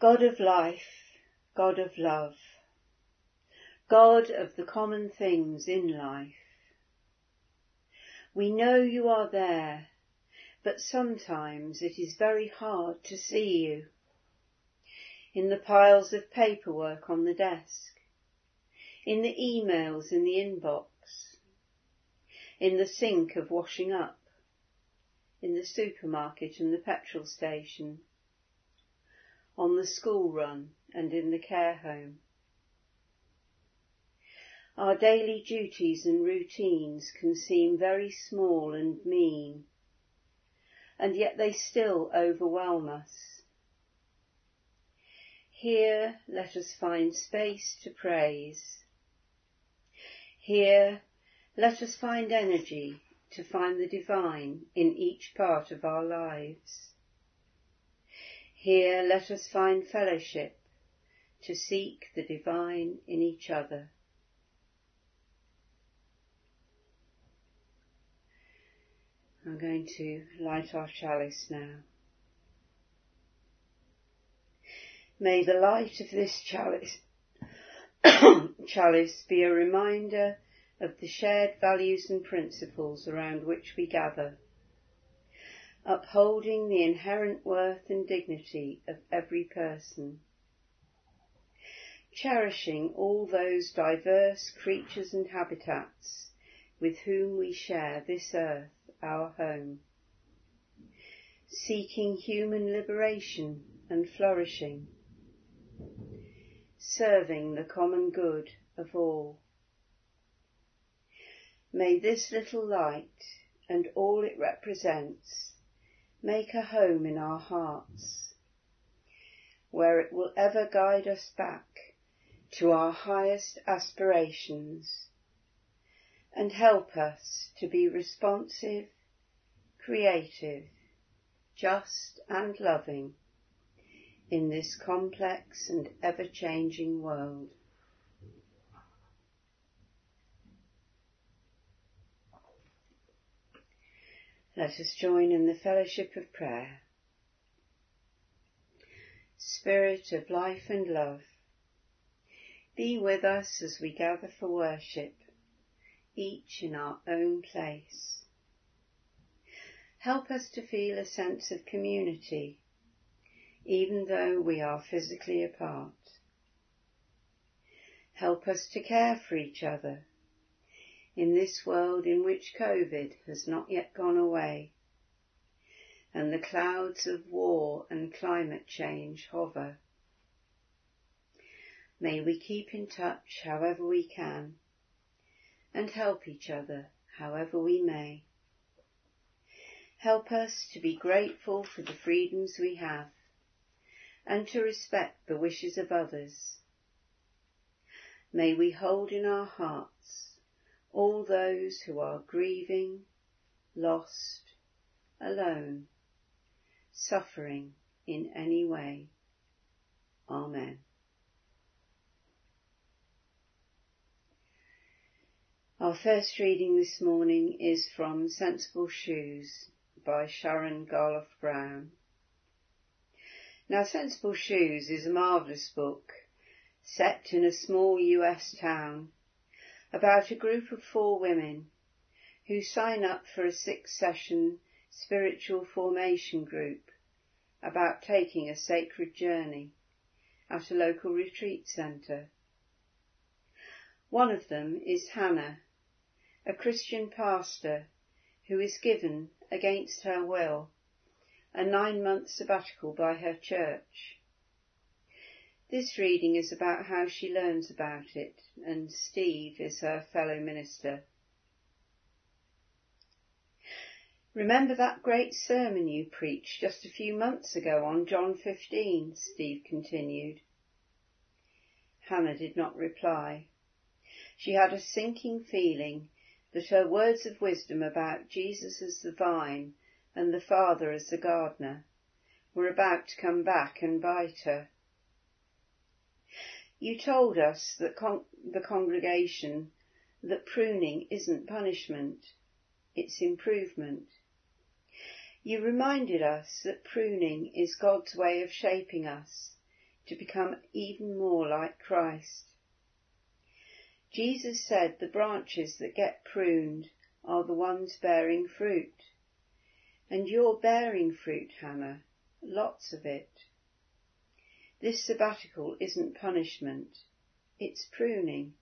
God of life, God of love, God of the common things in life, we know you are there, but sometimes it is very hard to see you. In the piles of paperwork on the desk, in the emails in the inbox, in the sink of washing up, in the supermarket and the petrol station, on the school run and in the care home. Our daily duties and routines can seem very small and mean, and yet they still overwhelm us. Here let us find space to praise. Here let us find energy to find the divine in each part of our lives. Here let us find fellowship to seek the divine in each other. I'm going to light our chalice now. May the light of this chalice be a reminder of the shared values and principles around which we gather, upholding the inherent worth and dignity of every person, cherishing all those diverse creatures and habitats with whom we share this earth, our home, seeking human liberation and flourishing, serving the common good of all. May this little light and all it represents make a home in our hearts, where it will ever guide us back to our highest aspirations and help us to be responsive, creative, just and loving in this complex and ever-changing world. Let us join in the fellowship of prayer. Spirit of life and love, be with us as we gather for worship, each in our own place. Help us to feel a sense of community, even though we are physically apart. Help us to care for each other in this world in which COVID has not yet gone away, and the clouds of war and climate change hover. May we keep in touch however we can, and help each other however we may. Help us to be grateful for the freedoms we have, and to respect the wishes of others. May we hold in our hearts all those who are grieving, lost, alone, suffering in any way. Amen. Our first reading this morning is from Sensible Shoes by Sharon Garloff Brown. Now, Sensible Shoes is a marvellous book set in a small US town about a group of 4 women who sign up for a 6-session spiritual formation group about taking a sacred journey at a local retreat centre. One of them is Hannah, a Christian pastor who is given, against her will, a 9-month sabbatical by her church. This reading is about how she learns about it, and Steve is her fellow minister. Remember that great sermon you preached just a few months ago on John 15, Steve continued. Hannah did not reply. She had a sinking feeling that her words of wisdom about Jesus as the vine and the Father as the gardener were about to come back and bite her. You told us, that the congregation, that pruning isn't punishment, it's improvement. You reminded us that pruning is God's way of shaping us to become even more like Christ. Jesus said the branches that get pruned are the ones bearing fruit. And you're bearing fruit, Hannah, lots of it. This sabbatical isn't punishment, it's pruning.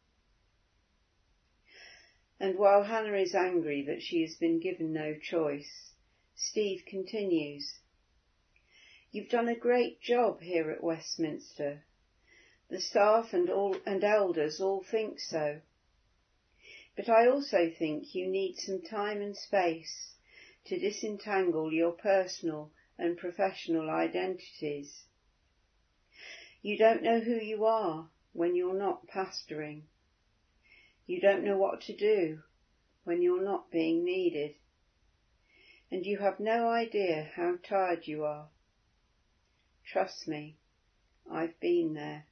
And while Hannah is angry that she has been given no choice, Steve continues, "You've done a great job here at Westminster. The staff and elders all think so. But I also think you need some time and space to disentangle your personal and professional identities. You don't know who you are when you're not pastoring. You don't know what to do when you're not being needed. And you have no idea how tired you are. Trust me, I've been there."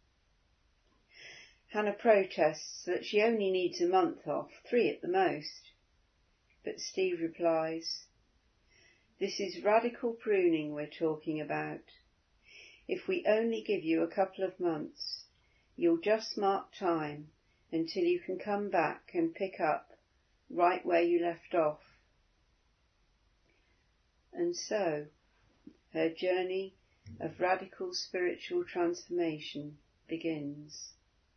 Hannah protests that she only needs a month off, 3 at the most. But Steve replies, "This is radical pruning we're talking about. If we only give you a couple of months, you'll just mark time until you can come back and pick up right where you left off." And so, her journey of radical spiritual transformation begins.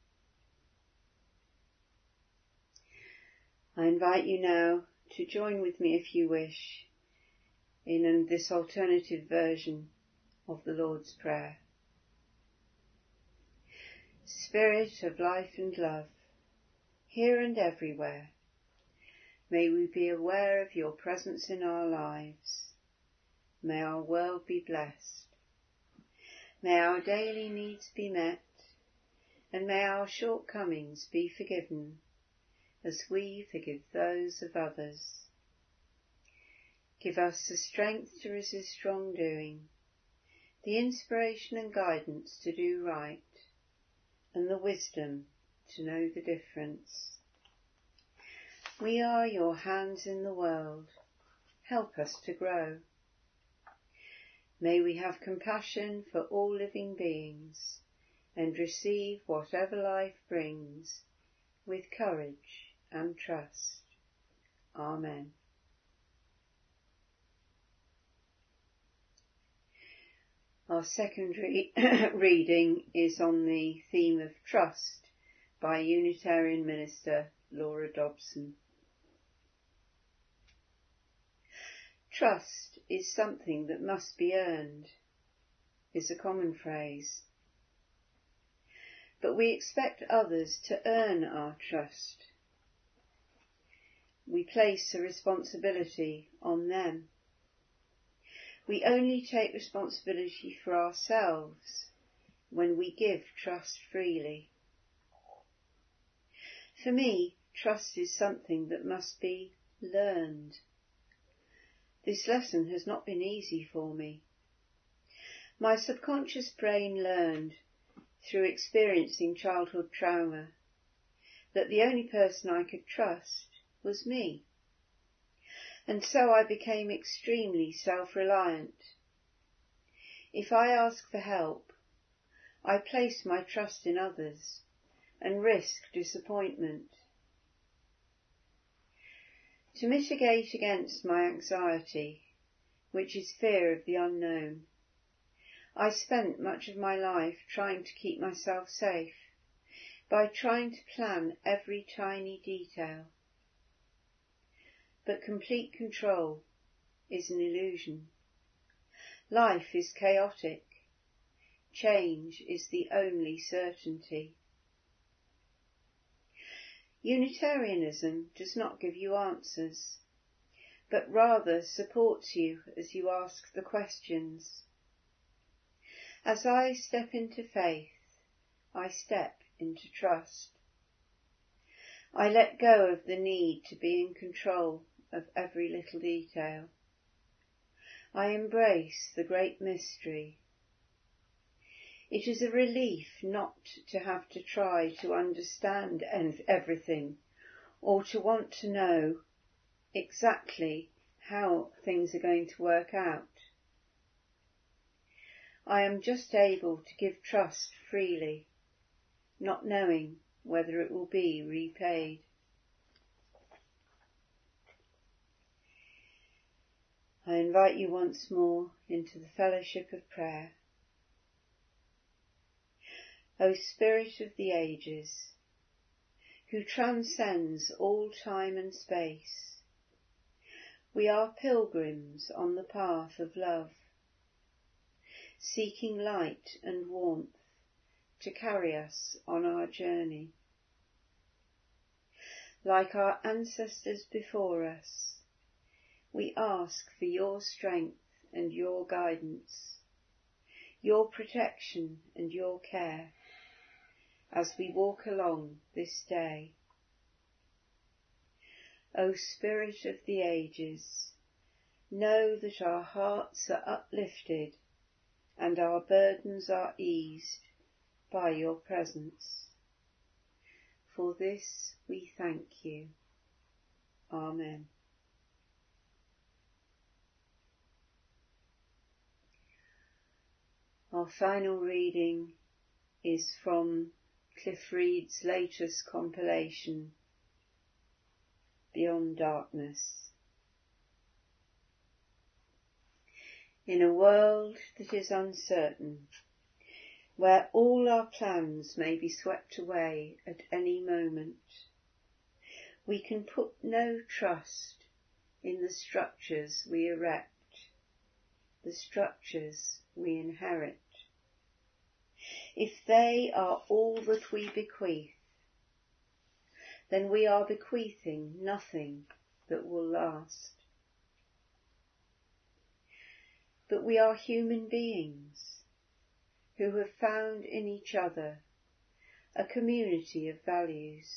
I invite you now to join with me, if you wish, in this alternative version of the Lord's Prayer. Spirit of life and love, here and everywhere, may we be aware of your presence in our lives. May our world be blessed. May our daily needs be met, and may our shortcomings be forgiven as we forgive those of others. Give us the strength to resist wrongdoing, the inspiration and guidance to do right, and the wisdom to know the difference. We are your hands in the world. Help us to grow. May we have compassion for all living beings and receive whatever life brings with courage and trust. Amen. Our second reading is on the theme of trust by Unitarian minister Laura Dobson. Trust is something that must be earned, is a common phrase. But we expect others to earn our trust. We place a responsibility on them. We only take responsibility for ourselves when we give trust freely. For me, trust is something that must be learned. This lesson has not been easy for me. My subconscious brain learned, through experiencing childhood trauma, that the only person I could trust was me. And so I became extremely self-reliant. If I ask for help, I place my trust in others and risk disappointment. To mitigate against my anxiety, which is fear of the unknown, I spent much of my life trying to keep myself safe by trying to plan every tiny detail. But complete control is an illusion. Life is chaotic. Change is the only certainty. Unitarianism does not give you answers, but rather supports you as you ask the questions. As I step into faith, I step into trust. I let go of the need to be in control of every little detail. I embrace the great mystery. It is a relief not to have to try to understand everything or to want to know exactly how things are going to work out. I am just able to give trust freely, not knowing whether it will be repaid. I invite you once more into the fellowship of prayer. O Spirit of the ages, who transcends all time and space, we are pilgrims on the path of love, seeking light and warmth to carry us on our journey. Like our ancestors before us, we ask for your strength and your guidance, your protection and your care as we walk along this day. O Spirit of the ages, know that our hearts are uplifted and our burdens are eased by your presence. For this we thank you. Amen. Our final reading is from Cliff Reed's latest compilation, Beyond Darkness. In a world that is uncertain, where all our plans may be swept away at any moment, we can put no trust in the structures we erect, the structures we inherit. If they are all that we bequeath, then we are bequeathing nothing that will last. But we are human beings who have found in each other a community of values.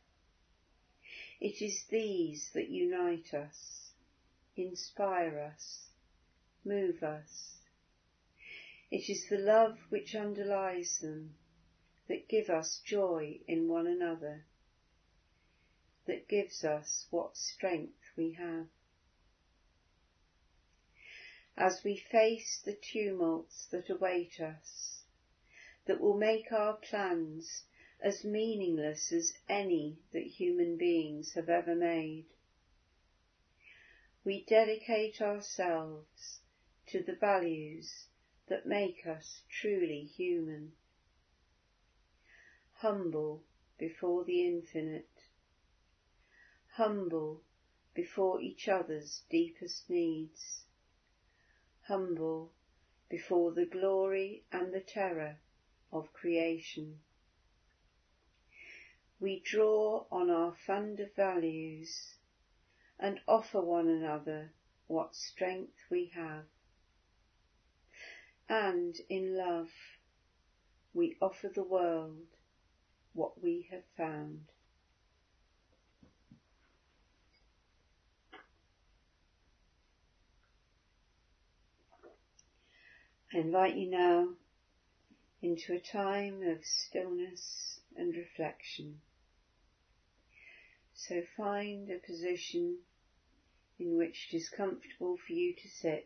It is these that unite us, inspire us, move us. It is the love which underlies them that give us joy in one another, that gives us what strength we have. As we face the tumults that await us, that will make our plans as meaningless as any that human beings have ever made, we dedicate ourselves to the values that make us truly human, humble before the infinite, humble before each other's deepest needs, humble before the glory and the terror of creation. We draw on our fund of values and offer one another what strength we have. And in love, we offer the world what we have found. I invite you now into a time of stillness and reflection. So find a position in which it is comfortable for you to sit,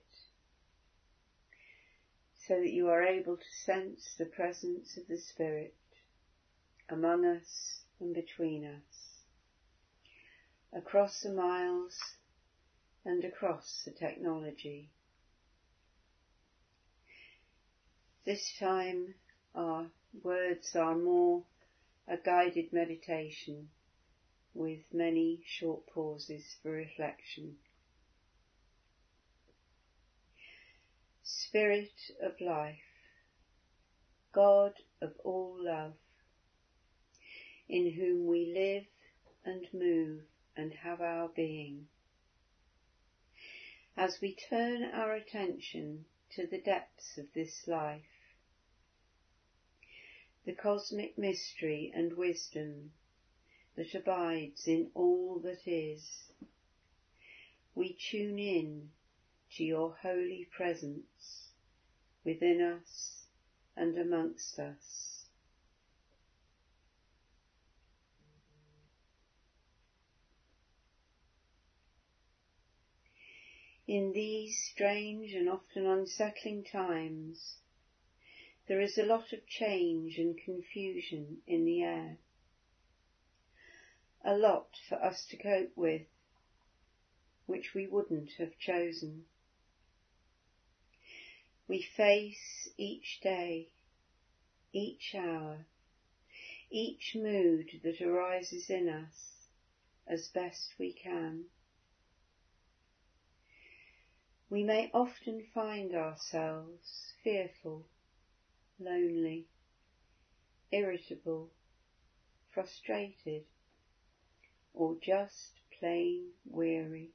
so that you are able to sense the presence of the Spirit among us and between us, across the miles and across the technology. This time our words are more a guided meditation with many short pauses for reflection. Spirit of life, God of all love, in whom we live and move and have our being, as we turn our attention to the depths of this life, the cosmic mystery and wisdom that abides in all that is, we tune in to your holy presence within us and amongst us. In these strange and often unsettling times, there is a lot of change and confusion in the air. A lot for us to cope with, which we wouldn't have chosen. We face each day, each hour, each mood that arises in us as best we can. We may often find ourselves fearful, lonely, irritable, frustrated, or just plain weary.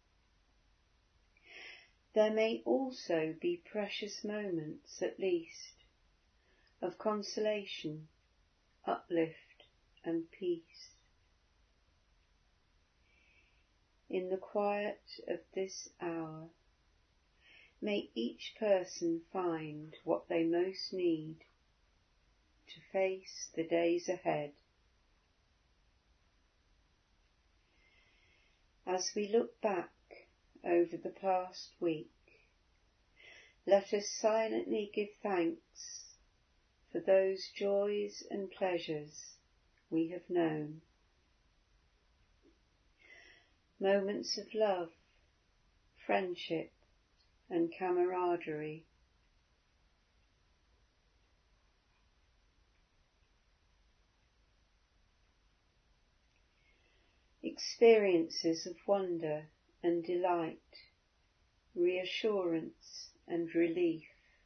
There may also be precious moments, at least, of consolation, uplift, and peace. In the quiet of this hour, may each person find what they most need to face the days ahead. As we look back over the past week, let us silently give thanks for those joys and pleasures we have known. Moments of love, friendship, and camaraderie. Experiences of wonder and delight, reassurance and relief.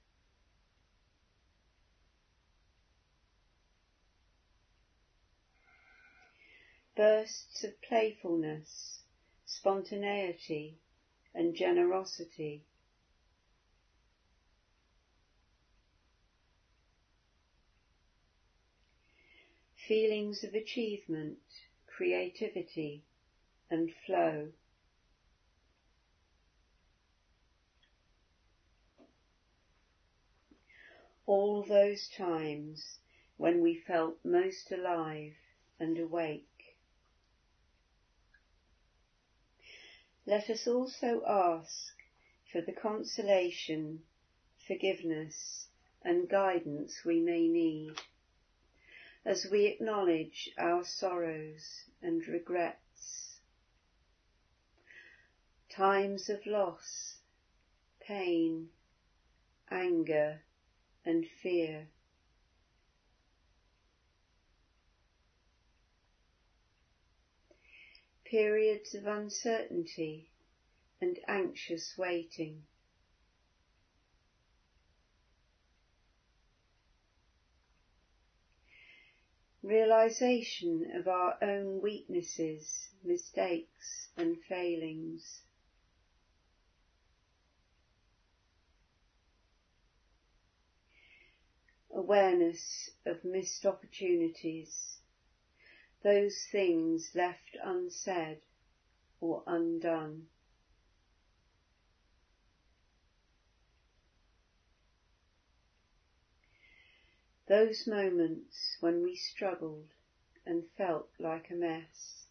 Bursts of playfulness, spontaneity and generosity. Feelings of achievement, creativity and flow. All those times when we felt most alive and awake. Let us also ask for the consolation, forgiveness and guidance we may need, as we acknowledge our sorrows and regrets, times of loss, pain, anger and fear. Periods of uncertainty and anxious waiting. Realization of our own weaknesses, mistakes and failings. Awareness of missed opportunities, those things left unsaid or undone. Those moments when we struggled and felt like a mess.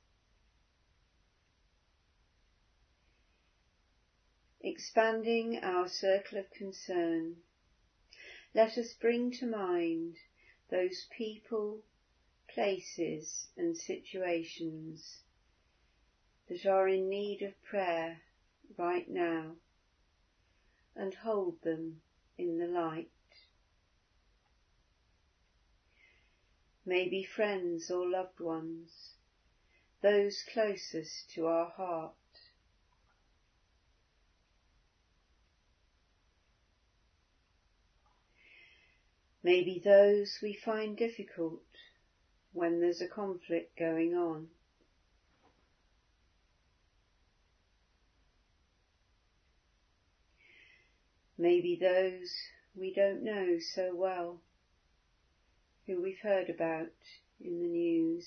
Expanding our circle of concern, let us bring to mind those people, places and situations that are in need of prayer right now, and hold them in the light. Maybe friends or loved ones, those closest to our heart. Maybe those we find difficult when there's a conflict going on. Maybe those we don't know so well, who we've heard about in the news.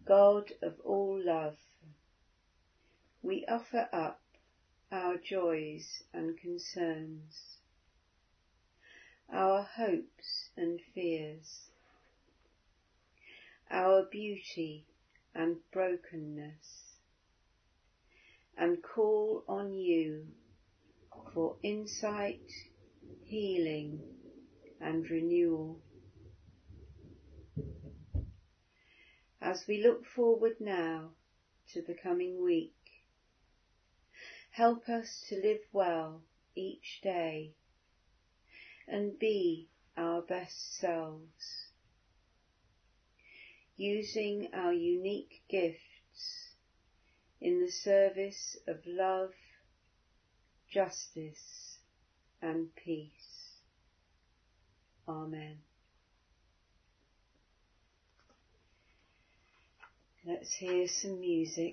God of all love, we offer up our joys and concerns, our hopes and fears, our beauty and brokenness, and call on you for insight, healing and renewal. As we look forward now to the coming week, help us to live well each day and be our best selves, using our unique gifts in the service of love, justice and peace. Amen. Let's hear some music.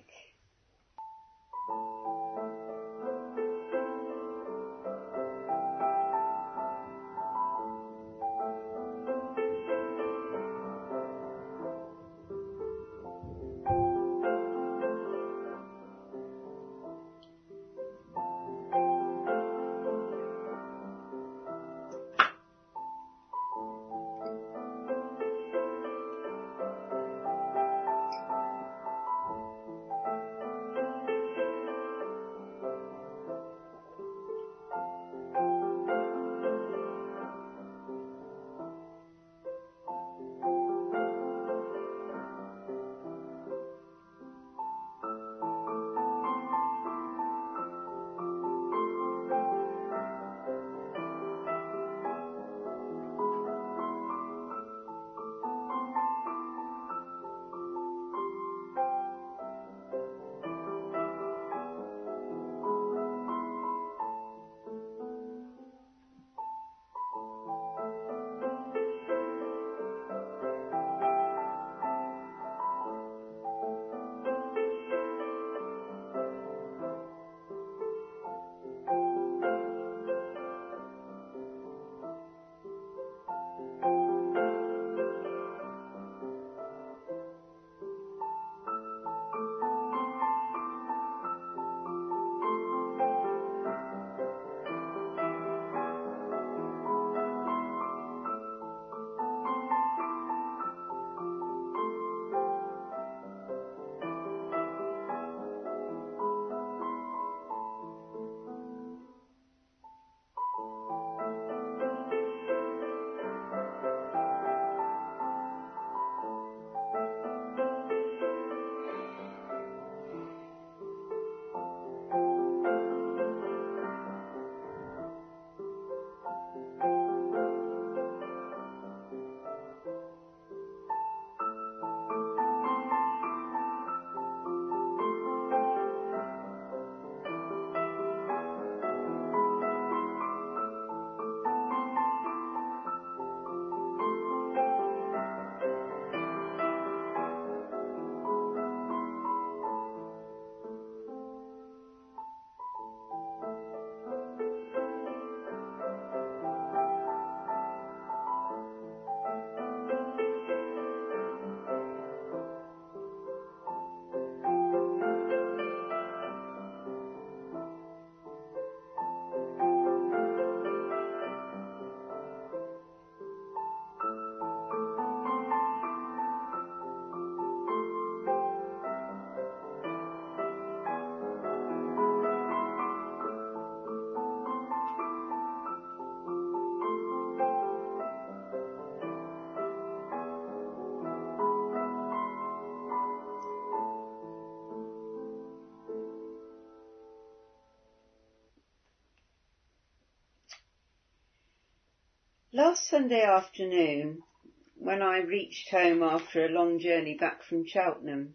Last Sunday afternoon, when I reached home after a long journey back from Cheltenham,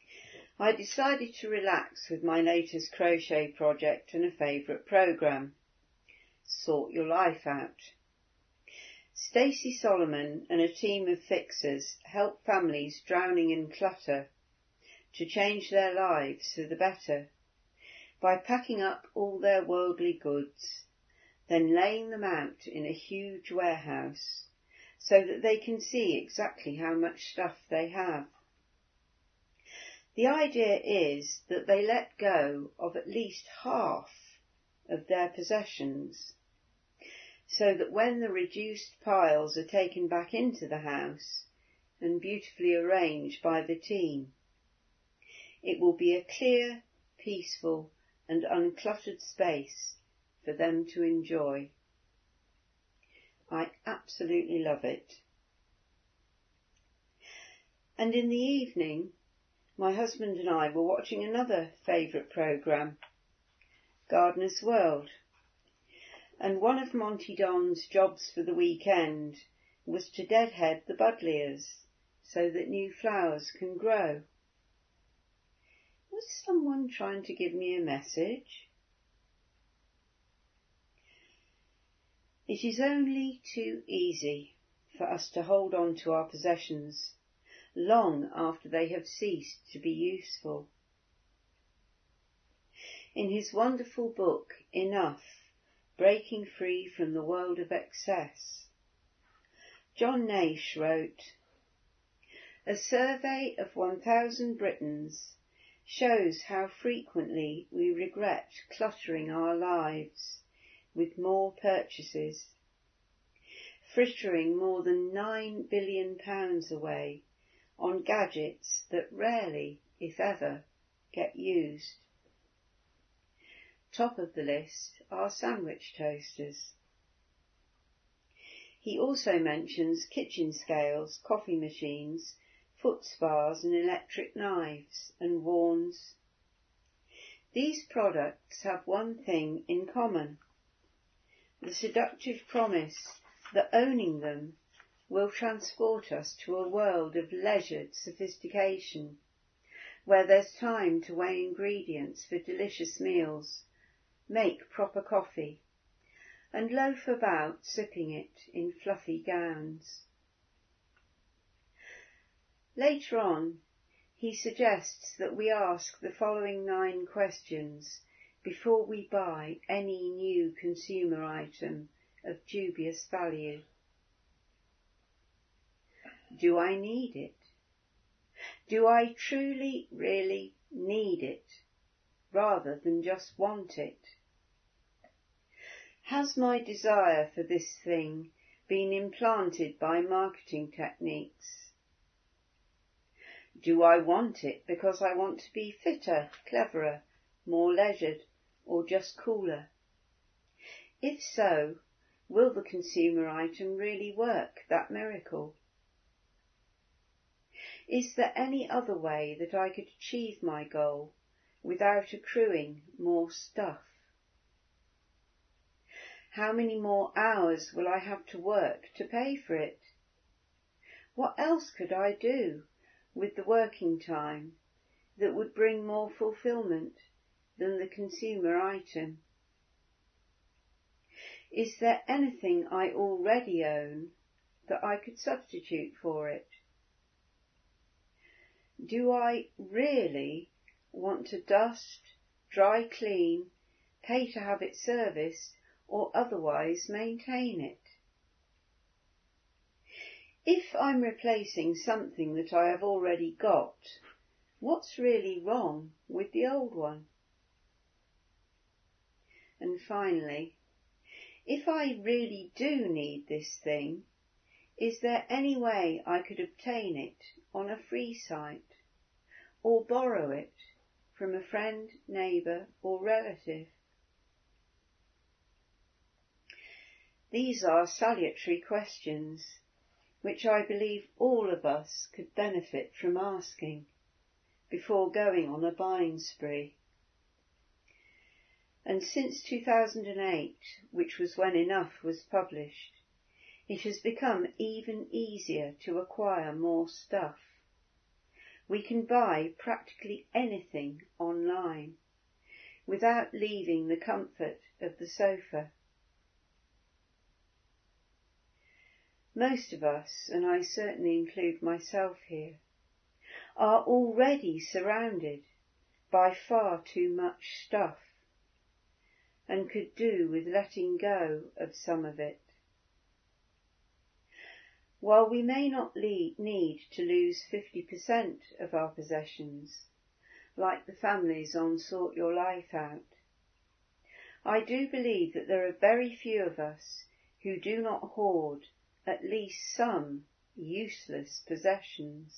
I decided to relax with my latest crochet project and a favourite programme, Sort Your Life Out. Stacey Solomon and a team of fixers help families drowning in clutter to change their lives for the better by packing up all their worldly goods, then laying them out in a huge warehouse so that they can see exactly how much stuff they have. The idea is that they let go of at least half of their possessions, so that when the reduced piles are taken back into the house and beautifully arranged by the team, it will be a clear, peaceful and uncluttered space for them to enjoy. I absolutely love it. And in the evening, my husband and I were watching another favourite programme, Gardener's World, and one of Monty Don's jobs for the weekend was to deadhead the buddleias so that new flowers can grow. Was someone trying to give me a message? It is only too easy for us to hold on to our possessions long after they have ceased to be useful. In his wonderful book, Enough, Breaking Free from the World of Excess, John Nash wrote, "A survey of 1,000 Britons shows how frequently we regret cluttering our lives with more purchases, frittering more than £9 billion away on gadgets that rarely, if ever, get used. Top of the list are sandwich toasters." He also mentions kitchen scales, coffee machines, foot spas and electric knives, and warns, "These products have one thing in common, the seductive promise that owning them will transport us to a world of leisured sophistication, where there's time to weigh ingredients for delicious meals, make proper coffee, and loaf about sipping it in fluffy gowns." Later on, he suggests that we ask the following 9 questions before we buy any new consumer item of dubious value. Do I need it? Do I truly, really need it, rather than just want it? Has my desire for this thing been implanted by marketing techniques? Do I want it because I want to be fitter, cleverer, more leisured, or just cooler? If so, will the consumer item really work that miracle? Is there any other way that I could achieve my goal without accruing more stuff? How many more hours will I have to work to pay for it? What else could I do with the working time that would bring more fulfilment than the consumer item? Is there anything I already own that I could substitute for it? Do I really want to dust, dry clean, pay to have it serviced, or otherwise maintain it? If I'm replacing something that I have already got, what's really wrong with the old one? And finally, if I really do need this thing, is there any way I could obtain it on a free site, or borrow it from a friend, neighbour or relative? These are salutary questions which I believe all of us could benefit from asking before going on a buying spree. And since 2008, which was when Enough was published, it has become even easier to acquire more stuff. We can buy practically anything online without leaving the comfort of the sofa. Most of us, and I certainly include myself here, are already surrounded by far too much stuff and could do with letting go of some of it. While we may not need to lose 50% of our possessions, like the families on Sort Your Life Out. I do believe that there are very few of us who do not hoard at least some useless possessions.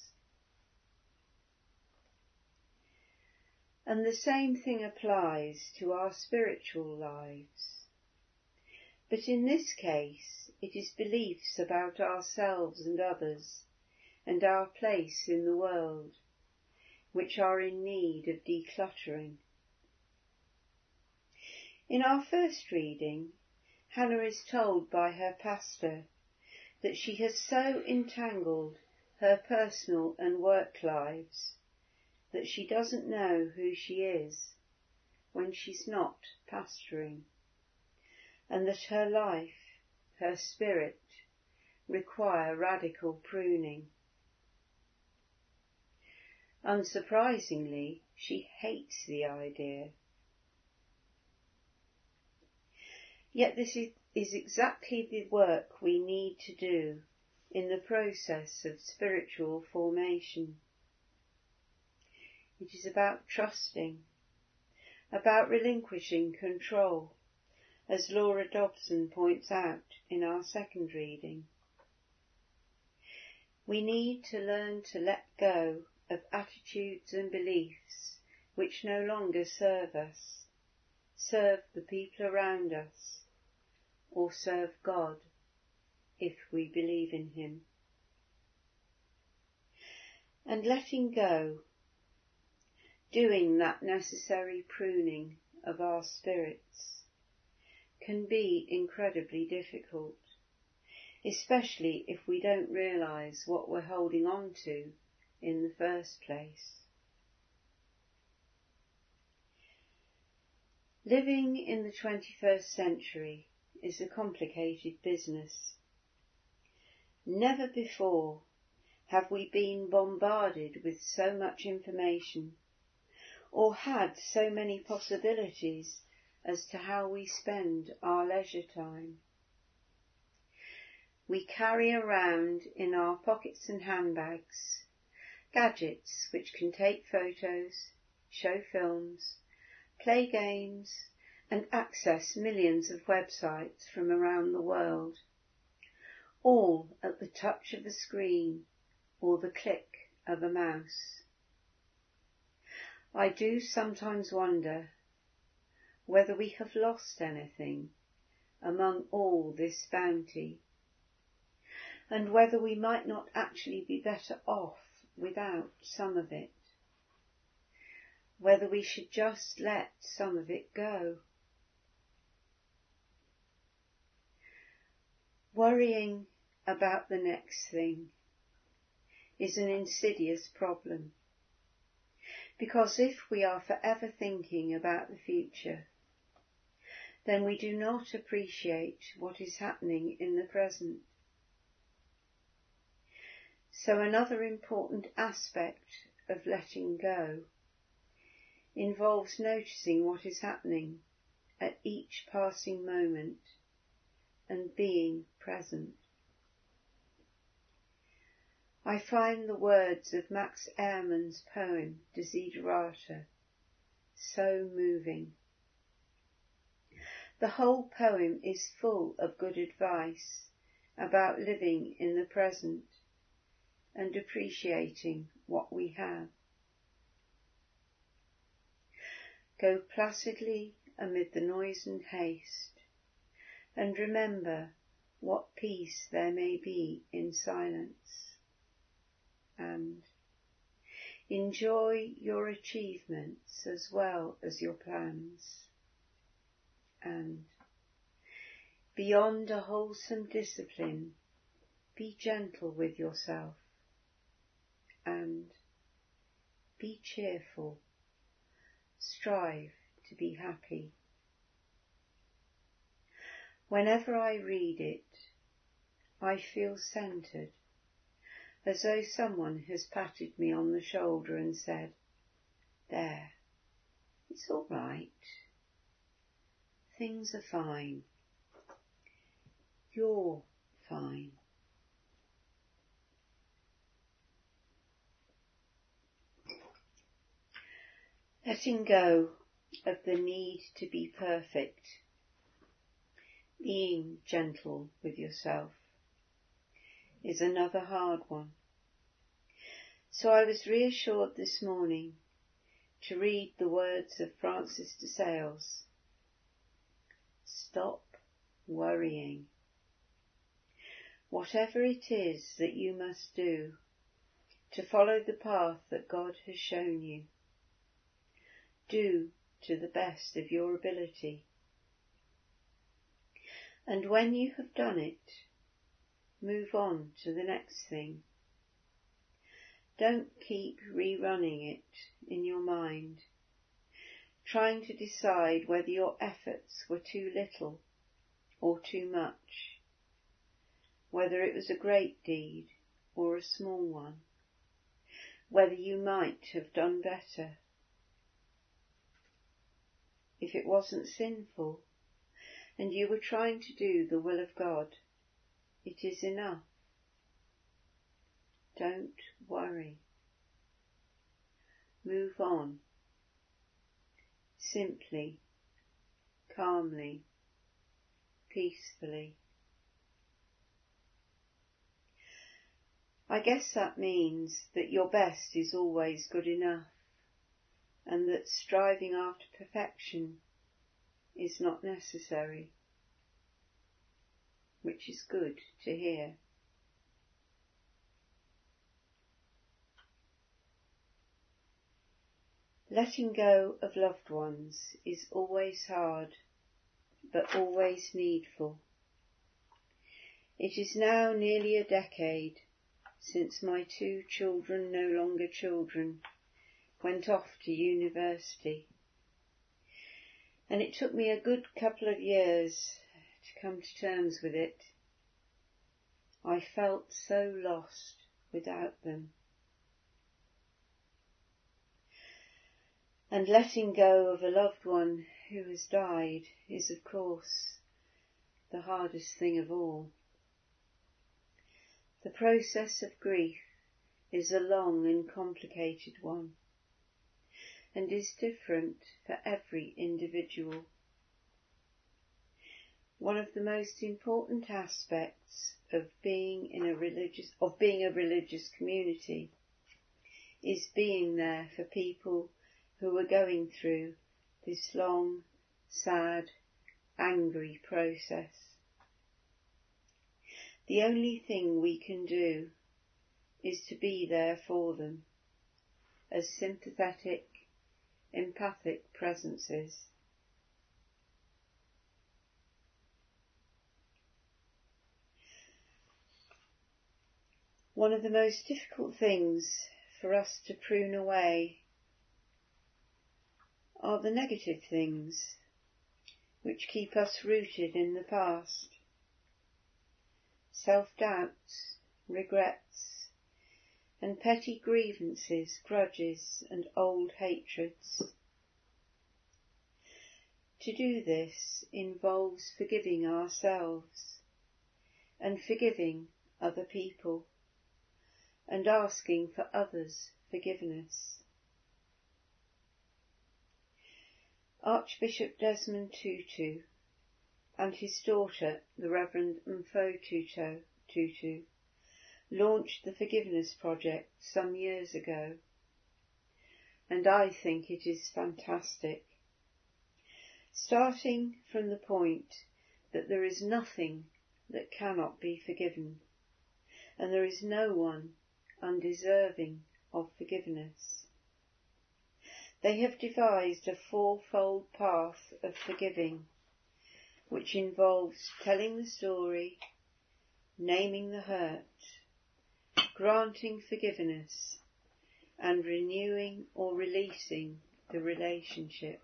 And the same thing applies to our spiritual lives. But in this case, it is beliefs about ourselves and others, and our place in the world, which are in need of decluttering. In our first reading, Hannah is told by her pastor that she has so entangled her personal and work lives that she doesn't know who she is when she's not pastoring, and that her life, her spirit, require radical pruning. Unsurprisingly, she hates the idea. Yet this is exactly the work we need to do in the process of spiritual formation. It is about trusting, about relinquishing control, as Laura Dobson points out in our second reading. We need to learn to let go of attitudes and beliefs which no longer serve us, serve the people around us, or serve God, if we believe in Him. And letting go, doing that necessary pruning of our spirits, can be incredibly difficult, especially if we don't realise what we're holding on to in the first place. Living in the 21st century is a complicated business. Never before have we been bombarded with so much information, or had so many possibilities as to how we spend our leisure time. We carry around in our pockets and handbags gadgets which can take photos, show films, play games, and access millions of websites from around the world, all at the touch of a screen or the click of a mouse. I do sometimes wonder whether we have lost anything among all this bounty, and whether we might not actually be better off without some of it, whether we should just let some of it go. Worrying about the next thing is an insidious problem, because if we are forever thinking about the future, then we do not appreciate what is happening in the present. So another important aspect of letting go involves noticing what is happening at each passing moment and being present. I find the words of Max Ehrmann's poem Desiderata so moving. The whole poem is full of good advice about living in the present and appreciating what we have. Go placidly amid the noise and haste, and remember what peace there may be in silence, and enjoy your achievements as well as your plans, and beyond a wholesome discipline, be gentle with yourself, and be cheerful. Strive to be happy. Whenever I read it, I feel centred, as though someone has patted me on the shoulder and said, "There, it's all right. Things are fine. You're fine." Letting go of the need to be perfect, being gentle with yourself, is another hard one. So I was reassured this morning to read the words of Francis de Sales. Stop worrying. Whatever it is that you must do to follow the path that God has shown you, do to the best of your ability. And when you have done it, move on to the next thing. Don't keep rerunning it in your mind, trying to decide whether your efforts were too little or too much, whether it was a great deed or a small one, whether you might have done better. If it wasn't sinful and you were trying to do the will of God, it is enough. Don't worry. Move on. Simply, calmly, peacefully. I guess that means that your best is always good enough, and that striving after perfection is not necessary, which is good to hear. Letting go of loved ones is always hard, but always needful. It is now nearly a decade since my 2 children, no longer children, went off to university. And it took me a good couple of years to come to terms with it. I felt so lost without them. And letting go of a loved one who has died is, of course, the hardest thing of all. The process of grief is a long and complicated one, and is different for every individual. One of the most important aspects of being a religious community is being there for people who are going through this long, sad, angry process. The only thing we can do is to be there for them as sympathetic, empathic presences. One of the most difficult things for us to prune away are the negative things which keep us rooted in the past. Self-doubts, regrets, and petty grievances, grudges, and old hatreds. To do this involves forgiving ourselves and forgiving other people and asking for others' forgiveness. Archbishop Desmond Tutu and his daughter, the Reverend Mfo Tutu, launched the Forgiveness Project some years ago, and I think it is fantastic. Starting from the point that there is nothing that cannot be forgiven, and there is no one undeserving of forgiveness. They have devised a 4-fold path of forgiving, which involves telling the story, naming the hurt, granting forgiveness, and renewing or releasing the relationship.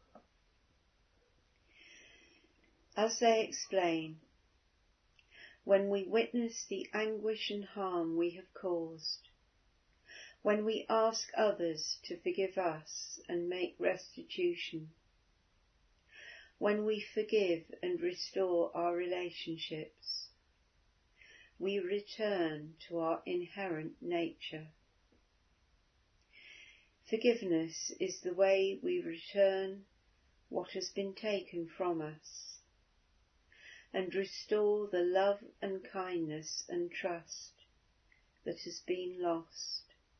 As they explain, when we witness the anguish and harm we have caused, when we ask others to forgive us and make restitution, when we forgive and restore our relationships, we return to our inherent nature. Forgiveness is the way we return what has been taken from us and restore the love and kindness and trust that has been lost.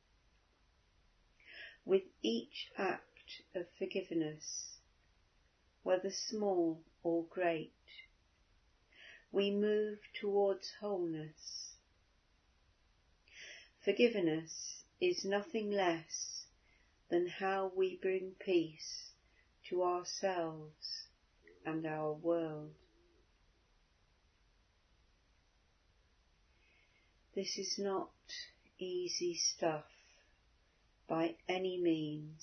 With each act of forgiveness, whether small or great, we move towards wholeness. Forgiveness is nothing less than how we bring peace to ourselves and our world. This is not easy stuff by any means.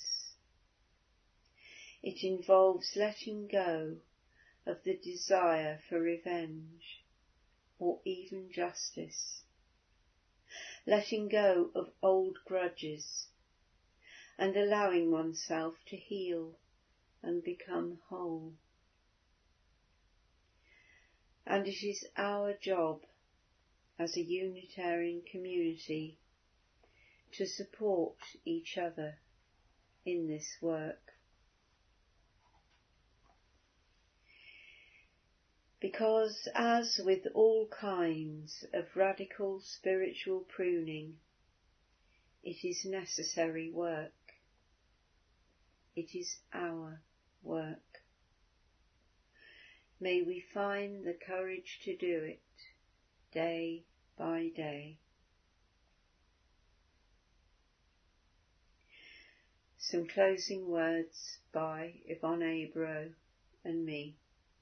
It involves letting go of the desire for revenge or even justice, letting go of old grudges and allowing oneself to heal and become whole. And it is our job as a Unitarian community to support each other in this work. Because as with all kinds of radical spiritual pruning, it is necessary work. It is our work. May we find the courage to do it day by day. Some closing words by Yvonne Abro and me.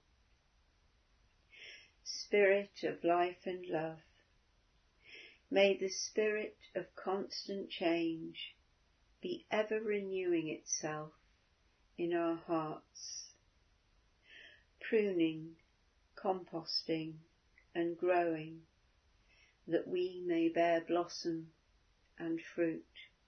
Spirit of life and love, may the spirit of constant change be ever renewing itself in our hearts, pruning, composting and growing, that we may bear blossom and fruit.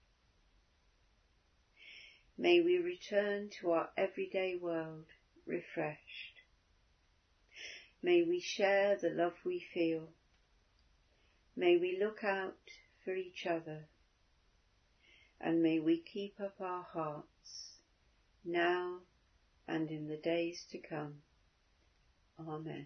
May we return to our everyday world refreshed. May we share the love we feel. May we look out for each other. And may we keep up our hearts now and in the days to come. Amen.